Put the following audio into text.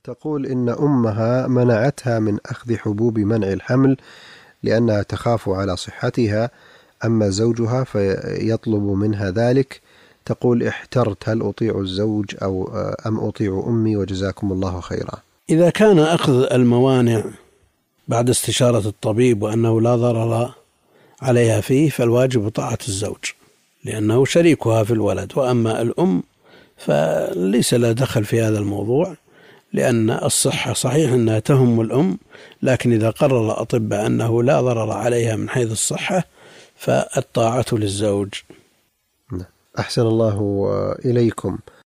تقول إن أمها منعتها من أخذ حبوب منع الحمل لأنها تخاف على صحتها، أما زوجها فيطلب منها ذلك. تقول: احترت هل أطيع الزوج أم أطيع أمي، وجزاكم الله خيرا. إذا كان أخذ الموانع بعد استشارة الطبيب وأنه لا ضرر عليها فيه فالواجب طاعة الزوج لأنه شريكها في الولد، وأما الأم فليس لا دخل في هذا الموضوع، لأن الصحة صحيح أنها تهم الأم، لكن إذا قرر الأطباء أنه لا ضرر عليها من حيث الصحة فالطاعة للزوج. أحسن الله إليكم.